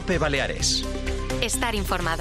COPE Baleares. Estar informado.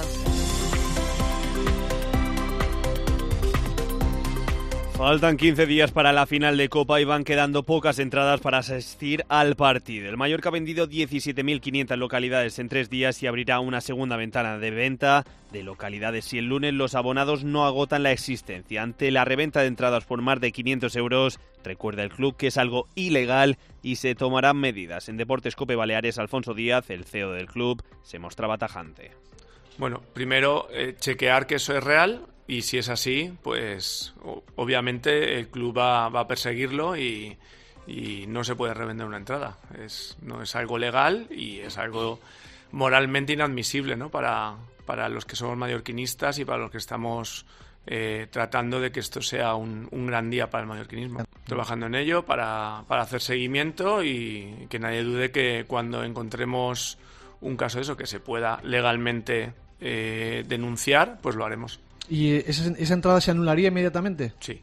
Faltan 15 días para la final de Copa y van quedando pocas entradas para asistir al partido. El Mallorca ha vendido 17.500 localidades en 3 días y abrirá una segunda ventana de venta de localidades si el lunes los abonados no agotan la existencia. Ante la reventa de entradas por más de 500 euros, recuerda el club que es algo ilegal y se tomarán medidas. En Deportes COPE Baleares, Alfonso Díaz, el CEO del club, se mostraba tajante. Bueno, primero chequear que eso es real. Y si es así, pues obviamente el club va a perseguirlo y no se puede revender una entrada. No es algo legal y es algo moralmente inadmisible, ¿no? Para los que somos mallorquinistas y para los que estamos tratando de que esto sea un gran día para el mallorquinismo. Trabajando en ello para hacer seguimiento y que nadie dude que cuando encontremos un caso de eso que se pueda legalmente denunciar, pues lo haremos. ¿Y esa entrada se anularía inmediatamente? Sí.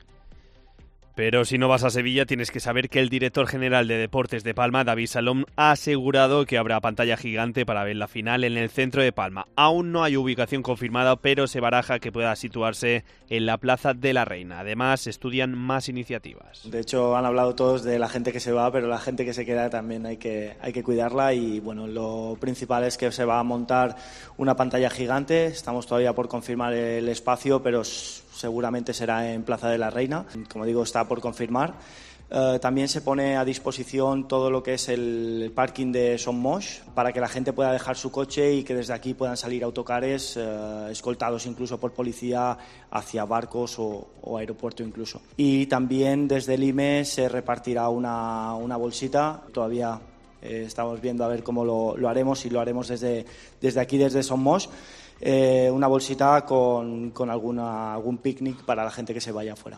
Pero si no vas a Sevilla, tienes que saber que el director general de Deportes de Palma, David Salom, ha asegurado que habrá pantalla gigante para ver la final en el centro de Palma. Aún no hay ubicación confirmada, pero se baraja que pueda situarse en la Plaza de la Reina. Además, estudian más iniciativas. De hecho, han hablado todos de la gente que se va, pero la gente que se queda también hay que cuidarla y bueno, lo principal es que se va a montar una pantalla gigante. Estamos todavía por confirmar el espacio, pero seguramente será en Plaza de la Reina. Como digo, está por confirmar. También se pone a disposición todo lo que es el parking de Son Moix para que la gente pueda dejar su coche y que desde aquí puedan salir autocares escoltados incluso por policía hacia barcos o aeropuerto incluso. Y también desde el IME se repartirá una bolsita. Todavía estamos viendo a ver cómo lo haremos, y lo haremos desde aquí, desde Son Moix. Una bolsita con algún picnic para la gente que se vaya afuera.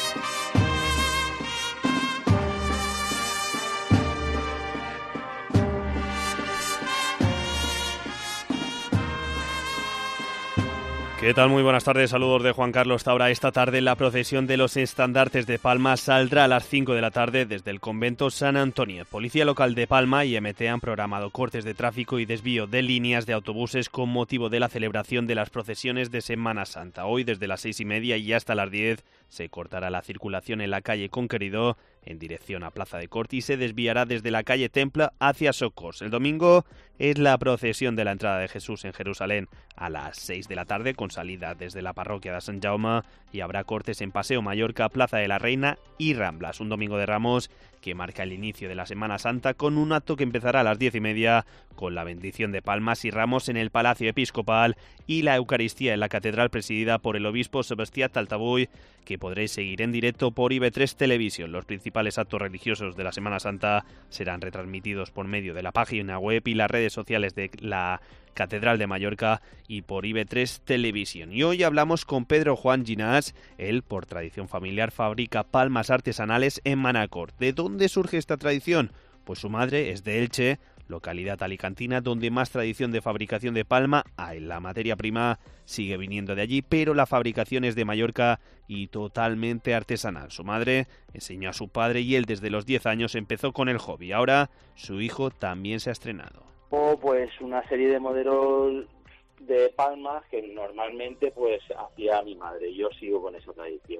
¿Qué tal? Muy buenas tardes, saludos de Juan Carlos Taura. Esta tarde la procesión de los estandartes de Palma saldrá a las 5 de la tarde desde el convento San Antonio. Policía Local de Palma y MT han programado cortes de tráfico y desvío de líneas de autobuses con motivo de la celebración de las procesiones de Semana Santa. Hoy desde las 6:30 y hasta las 10 se cortará la circulación en la calle Conqueridó en dirección a Plaza de Cort y se desviará desde la calle Templa hacia Socors. El domingo es la procesión de la entrada de Jesús en Jerusalén a las 6 de la tarde con salida desde la parroquia de Sant Jaume y habrá cortes en Paseo Mallorca, Plaza de la Reina y Ramblas. Un domingo de Ramos que marca el inicio de la Semana Santa con un acto que empezará a las 10:30 con la bendición de palmas y ramos en el Palacio Episcopal y la Eucaristía en la Catedral presidida por el obispo Sebastián Taltabull, que podréis seguir en directo por IB3 Televisión. Los principales actos religiosos de la Semana Santa serán retransmitidos por medio de la página web y las redes sociales de la Catedral de Mallorca y por IB3 Televisión. Y hoy hablamos con Pedro Juan Ginás. Él, por tradición familiar, fabrica palmas artesanales en Manacor. ¿De dónde surge esta tradición? Pues su madre es de Elche, localidad alicantina donde más tradición de fabricación de palma hay. La materia prima sigue viniendo de allí, pero la fabricación es de Mallorca y totalmente artesanal. Su madre enseñó a su padre y él desde los 10 años empezó con el hobby. Ahora su hijo también se ha estrenado. Pues una serie de modelos de palmas que normalmente pues hacía mi madre. Yo sigo con esa tradición.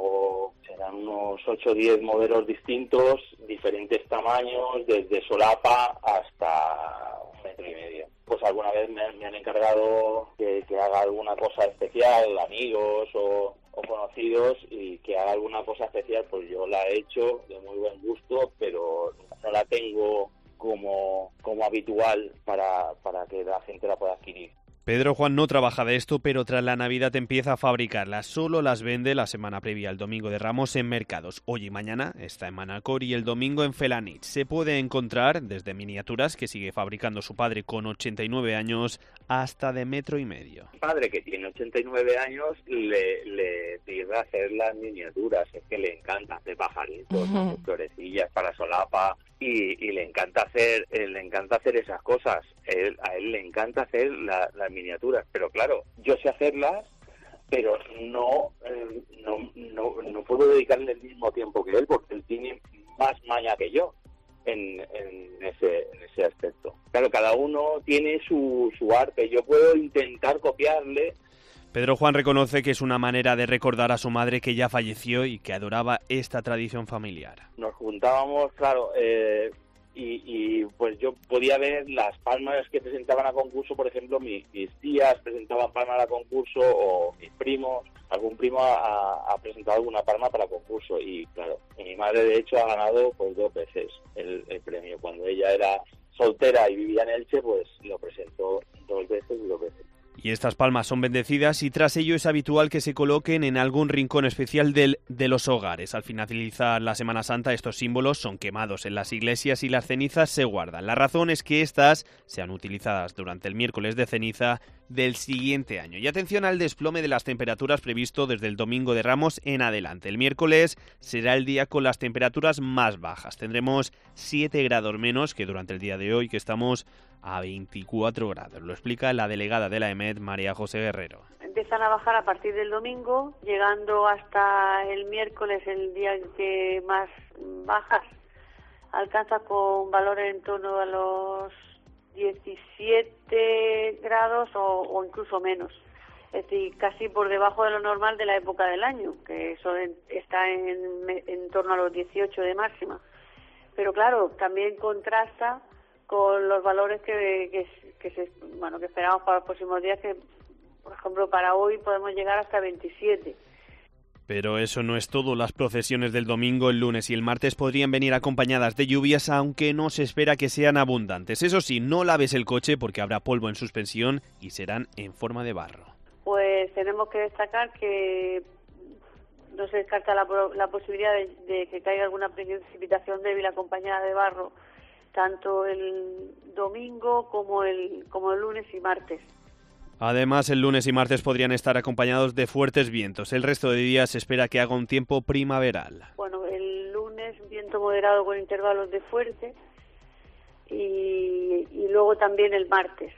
Serán unos 8 o 10 modelos distintos, diferentes tamaños, desde solapa hasta 1,5 metros. Pues alguna vez me han encargado que haga alguna cosa especial, amigos o conocidos, y que haga alguna cosa especial, pues yo la he hecho de muy buen gusto, pero no la tengo como habitual para que la gente la pueda adquirir. Pedro Juan no trabaja de esto, pero tras la Navidad empieza a fabricarlas. Solo las vende la semana previa al Domingo de Ramos en mercados. Hoy y mañana está en Manacor y el domingo en Felanitx. Se puede encontrar desde miniaturas que sigue fabricando su padre con 89 años hasta de 1,5 metros. Mi padre, que tiene 89 años, le pide hacer las miniaturas. Es que le encanta hacer pajaritos, florecillas para solapa. Y le encanta hacer esas cosas. A él le encanta hacer las miniaturas, pero claro, yo sé hacerlas, pero no puedo dedicarle el mismo tiempo que él, porque él tiene más maña que yo. en ese aspecto. Claro, cada uno tiene su arte. Yo puedo intentar copiarle. Pedro Juan reconoce que es una manera de recordar a su madre que ya falleció y que adoraba esta tradición familiar. Nos juntábamos, claro, y pues yo podía ver las palmas que presentaban a concurso. Por ejemplo, mis tías presentaban palmas a concurso, o mis primos, algún primo ha presentado alguna palma para concurso, y claro, mi madre de hecho ha ganado pues 2 veces el premio. Cuando ella era soltera y vivía en Elche, pues lo presentó 2 veces y 2 veces. Y estas palmas son bendecidas y tras ello es habitual que se coloquen en algún rincón especial de los hogares. Al finalizar la Semana Santa, estos símbolos son quemados en las iglesias y las cenizas se guardan. La razón es que estas sean utilizadas durante el miércoles de ceniza del siguiente año. Y atención al desplome de las temperaturas previsto desde el domingo de Ramos en adelante. El miércoles será el día con las temperaturas más bajas. Tendremos 7 grados menos que durante el día de hoy, que estamos a 24 grados. Lo explica la delegada de la EMET, María José Guerrero. Empiezan a bajar a partir del domingo, llegando hasta el miércoles, el día que más bajas, alcanza con valores en torno a los 17 grados o incluso menos. Es decir, casi por debajo de lo normal de la época del año, que eso está en torno a los 18 de máxima. Pero claro, también contrasta con los valores que esperamos para los próximos días, que por ejemplo para hoy podemos llegar hasta 27. Pero eso no es todo. Las procesiones del domingo, el lunes y el martes podrían venir acompañadas de lluvias, aunque no se espera que sean abundantes. Eso sí, no laves el coche porque habrá polvo en suspensión y serán en forma de barro. Pues tenemos que destacar que no se descarta la posibilidad de que caiga alguna precipitación débil acompañada de barro, tanto el domingo como el lunes y martes. Además, el lunes y martes podrían estar acompañados de fuertes vientos. El resto de días se espera que haga un tiempo primaveral. Bueno, el lunes viento moderado con intervalos de fuerte y luego también el martes.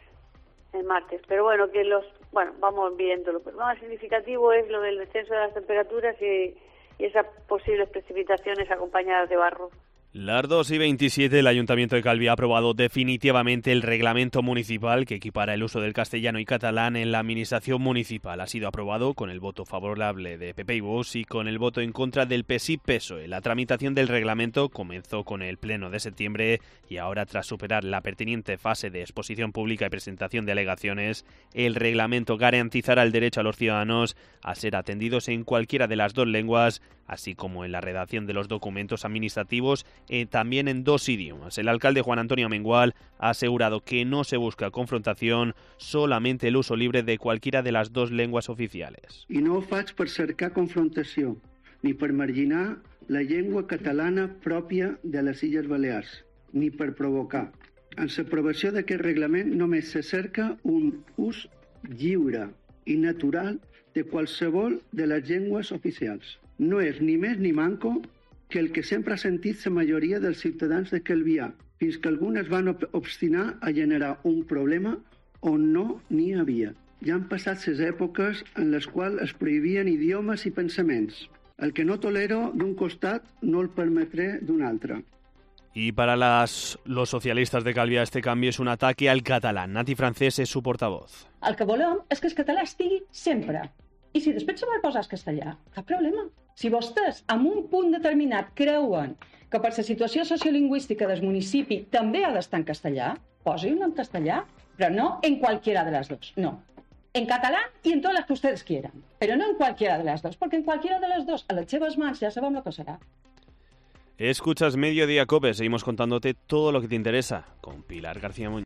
Pero bueno, vamos viéndolo. Pero lo más significativo es lo del descenso de las temperaturas y esas posibles precipitaciones acompañadas de barro. Las 2:27, el Ayuntamiento de Calvi ha aprobado definitivamente el reglamento municipal que equipara el uso del castellano y catalán en la administración municipal. Ha sido aprobado con el voto favorable de PP y Vox y con el voto en contra del PSI-PSOE. La tramitación del reglamento comenzó con el pleno de septiembre y ahora, tras superar la pertinente fase de exposición pública y presentación de alegaciones, el reglamento garantizará el derecho a los ciudadanos a ser atendidos en cualquiera de las 2 lenguas, así como en la redacción de los documentos administrativos también en 2 idiomas. El alcalde Juan Antonio Amengual ha asegurado que no se busca confrontación, solamente el uso libre de cualquiera de las 2 lenguas oficiales. I no ho faig per cercar confrontació, ni per marginar la llengua catalana pròpia de les Illes Balears, ni per provocar. En l'aprovació d'aquest reglament només se cerca un ús lliure i natural de qualsevol de les llengües oficials. No és ni més ni manco que el que sempre ha sentit la majoria dels ciutadans de Calvià, fins que algunes van obstinar a generar un problema on no n'hi havia. Ja han passat les èpoques en les quals es prohibien idiomes i pensaments. El que no tolero d'un costat no el permetré d'un altre. Y para los socialistas de Calvià este cambio es un ataque al catalán. Nati Francés es su portavoz. El que volem és que el català estigui sempre. I si després se vol posar el castellà, cap problema. Si vostès, en un punt determinat, creuen que per la situació sociolingüística del municipi també ha d'estar en castellà, posi-ho en castellà, però no en cualquiera de las 2, no. En catalán y en todas las que ustedes quieran, pero no en cualquiera de las 2, porque en cualquiera de las 2, a las seves mans ya sabem lo que serà. Escuchas Mediodía Cope, seguimos contándote todo lo que te interesa con Pilar García Muñoz.